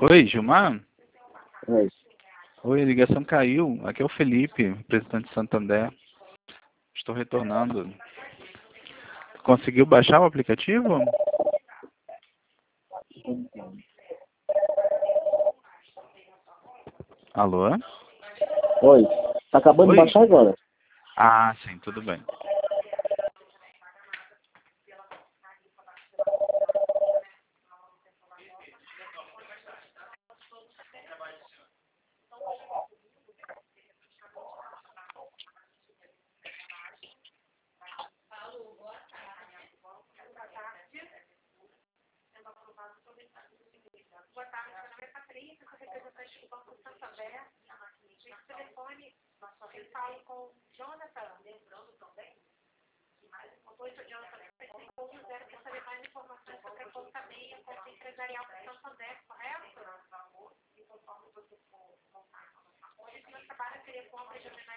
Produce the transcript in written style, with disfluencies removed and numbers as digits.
Oi, Gilmar? Oi. Oi, a ligação caiu. Aqui é o Felipe, representante de Santander. Estou retornando. Conseguiu baixar o aplicativo? Alô? Oi. Tá acabando de Oi? baixar agora. Ah, sim, tudo bem. Boa tarde, meu nome é Patrícia, sou representante do Banco Santander. Esse telefone, eu falo com Jonathan, lembrando também, que mais importante é o Jonathan, quer saber mais informações sobre a conta meia, conta empresarial do Santander, correto? E conforme você for montar a conta, hoje o trabalho seria compra de homenagem